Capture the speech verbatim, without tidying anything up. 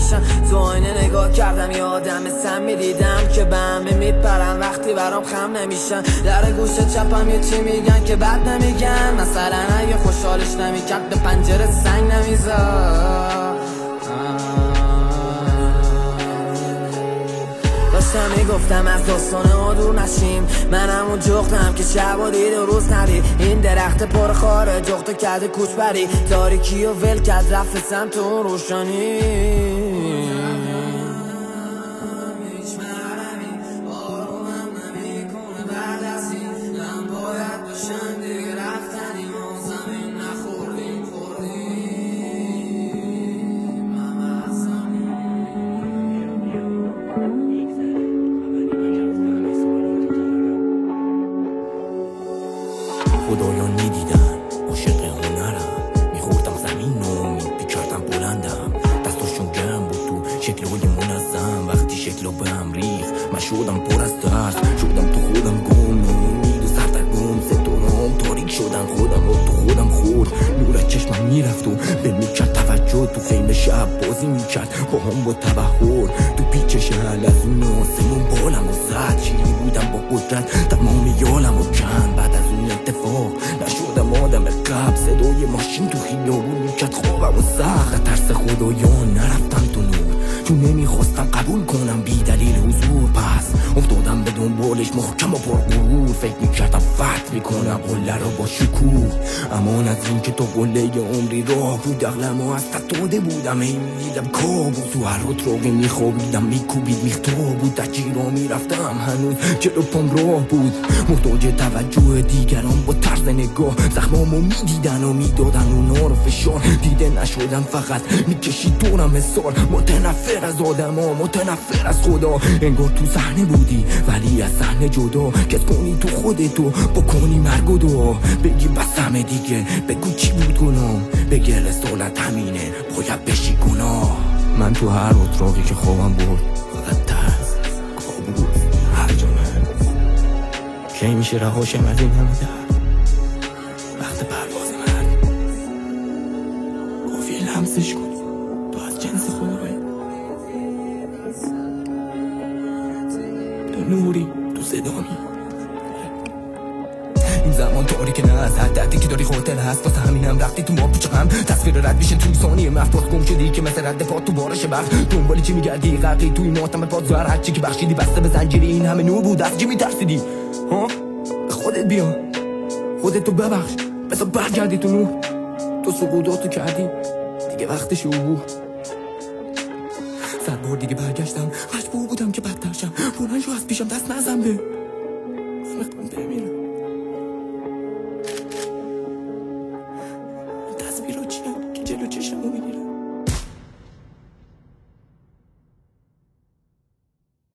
نمیشن. تو آینه نگاه کردم یه آدم سمی دیدم که به همه میپرن وقتی برام خم نمیشن. در گوشه چپم یه چی میگن که بد نمیگن، مثلا اگه خوشحالش نمیکرد به پنجره سنگ نمیزد. داشتم میگفتم از داستان ما دور نشیم، من همون جغدم که شب و دید و روز ندید. این درخت پر خاره جغد و کرده کوچ بری، تاریکی و ول کرد رفت سمت اون روشنی. خدایان میدیدن عاشق هنرم، میخوردم زمین و میکردم بلندم. دستاشون گرم بود تو شکلهای منظم، وقتی شکلها به هم ریخت من شدم پر از ترس، شدم تو خودم گم، ناامید و سردرگم. ستارهام تاریک شدن، خودم رو تو خودم خورد. نور از چشمم میرفت و بل میکرد توجه، تو خیمه شب بازی میکرد با هم با تبهر. تو پیچ شهل از اون آسمون بالم و زد، چیلی بودم با قدرت تمام یالم و کند. بعد از اون اتفاق نشدم آدم قبل، صدای ماشین تو خیابون میکرد خوابم و سخت. ترس خدایان نرفتم تو نور، چون نمیخواستم قبول کنم بی دلیل حضور. پس افتادم به دنبالش محکم و پر غرور، فکر میکردم فتح میکنم قله رو با شکوه. امان از این که تو قله عمری راه بود، اغلم و از فتاده بودم. ای میدیدم کابوس تو هر اتراقی میخوابیدم، میکوبید میختار بود. از جیرا میرفتم هنوز جلو پام راه بود، محتاج توجه دیگران با طرز نگاه. زخمامو میدیدن و میدادن اونا رو فشار، دیده نشدم فقط میکشید دورم مثال. متنفر از آدم ها، متنفر از خدا. انگار تو صحنه بودی ولی از صحنه جدا، کس کنی تو خودتو بکنی مرگ و دعا. بگی بس همه دیگه، بگو چی بود گناه، بگی رسالت همینه باید بشی گناه. من تو هر اتراقی که خوابم برد فقط ترس، کابوس، هرجامه. کی میشه رهاشم از این همه درد؟ وقت پرواز من کافیه لمسش کنی، تو از جنس خدایی. تو نوری، تو صدامی. این زمان تاریک نه از حد دردی که داری خاطر هست، واسه همینم رفتی تو ما پیچ هم. تصویر رد میشه توی ثانیه، محفاظ گم شدی که مثل رد پا تو بارش برف. دنبالی چی میگردی غرقی توی ماتم پاد زهر، هرچی که بخشیدی بسته به زنجیری. این همه نور بود از چی میترسیدی ها؟ خودت بیا، خودتو ببخش، بذار برگردی تو نور. تو سقوطاتو کردی دیگه، وقتش عبور. صد بار دیگه برگشتم، مجبور بودم که بدتر شم. بلند شو از پیشم دست نزن، به من میخوام بمیرم.